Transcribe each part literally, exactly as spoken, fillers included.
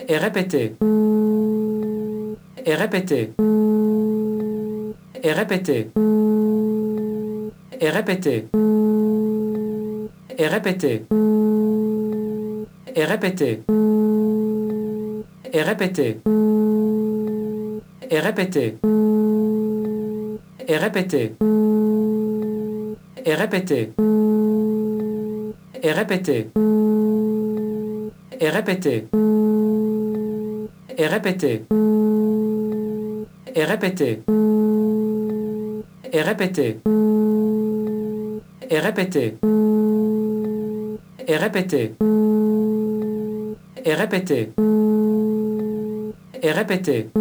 Et répétez. Et répétez. Et répétez. Et répétez. Et répétez. Et répétez. Et répétez. Et répétez. Et répétez. Et répétez. Et répétez. Et répétez. Et répétez. Et répétez. Et répétez. Et répétez. Et répétez. Et répétez. Et répétez.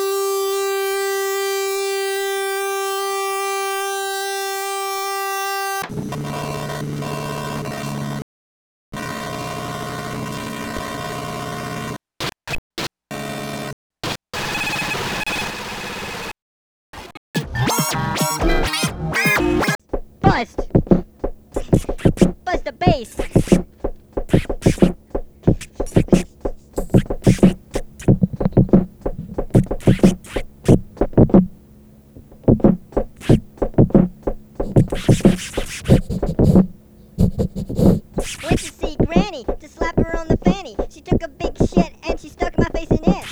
Bust! Bust the bass! Went to see Granny to slap her on the fanny. She took a big shit and she stuck my face in it.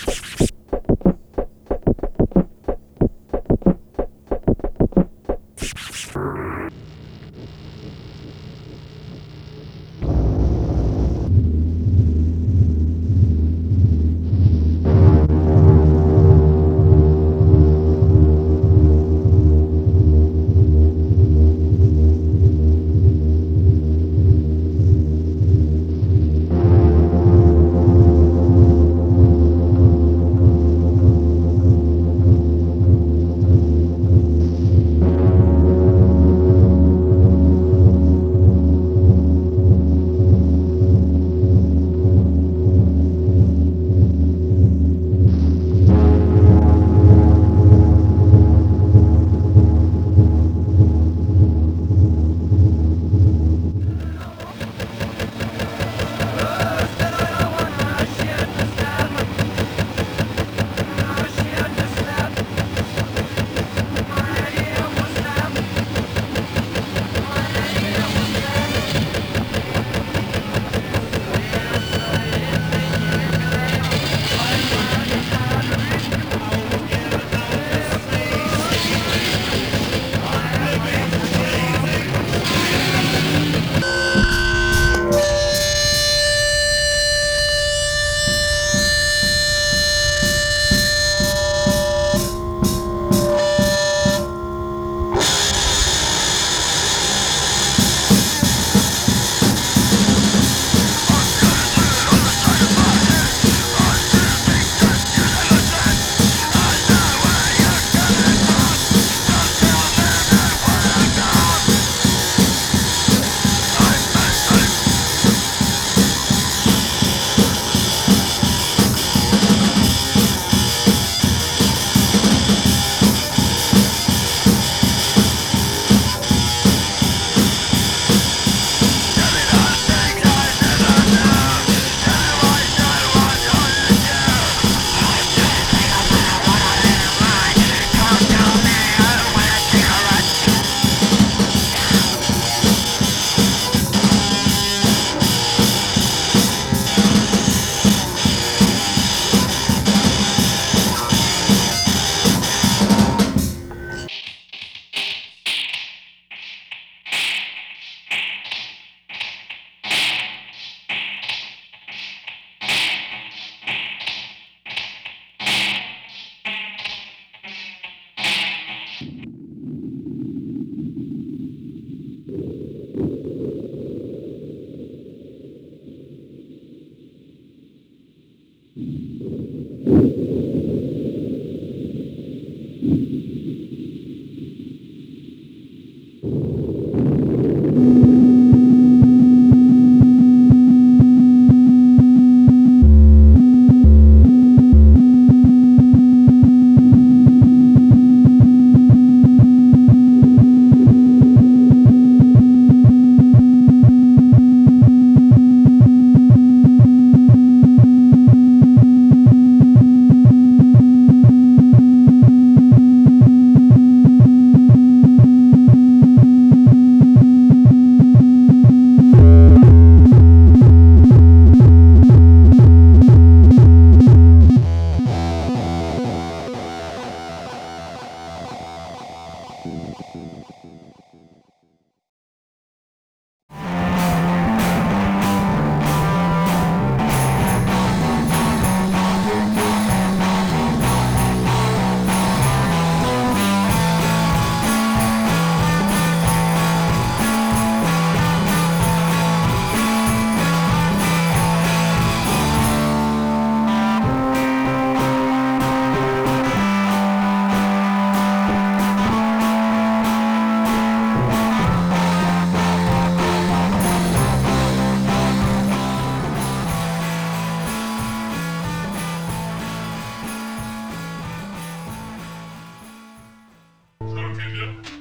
Ça va, Kenya?